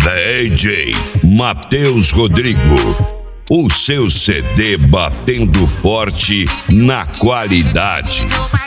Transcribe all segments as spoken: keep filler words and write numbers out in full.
D J Matheus Rodrigo, o seu C D batendo forte na qualidade.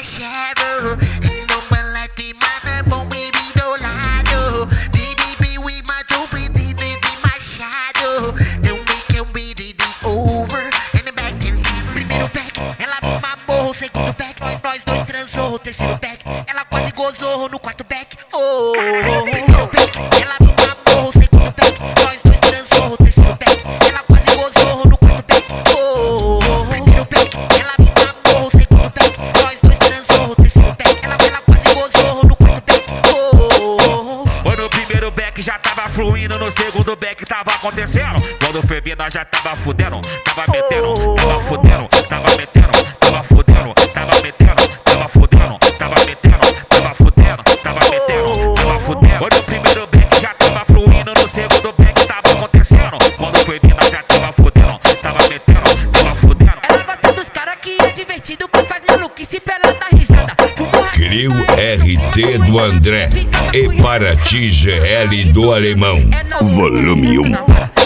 Segundo back, nós dois transou. Terceiro back, ela quase gozou no quarto back. Oh, primeiro back, ela me mamou. Segundo back, nós dois transou. Terceiro back, ela quase gozou no quarto back. Oh, primeiro back, ela me mamou. Segundo back, nós dois transou. Terceiro back, ela, ela quase gozou no quarto back. Oh, oh, no primeiro back já tava fluindo, no segundo back tava acontecendo. Quando foi vir nós já tava fudendo, tava metendo, tava fudendo, tava metendo, tava fudendo, tava metendo, tava fudendo, tava metendo, tava fudendo, tava metendo, tava fudendo. Quando o primeiro back já tava fluindo, no segundo back tava acontecendo. Quando foi vir nós já tava fudendo, tava metendo, tava fudendo. Ela gosta dos caras que é divertido, que faz maluquice pra ela dar risada. Crio R T do André e Paraty G L do Alemão. Volume um.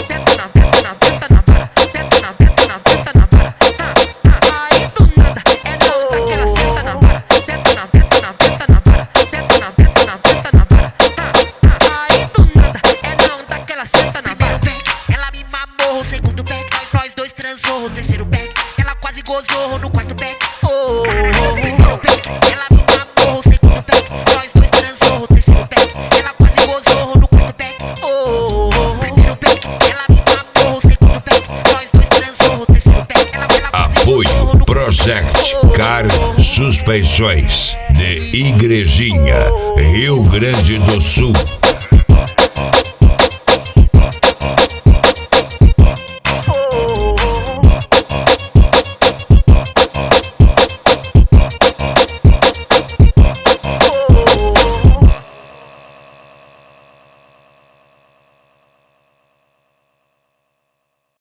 segundo back, nós dois transou. Terceiro back, ela quase gozou no quarto back. Oh, primeiro back, ela me mamou. Segundo back, nós dois transou. Terceiro back, ela quase gozou no quarto back. Oh, primeiro back, ela me mamou. Segundo back, nós dois transou. Terceiro back, ela, ela quase Apoio Project Car Suspensões de Igrejinha, Rio Grande do Sul.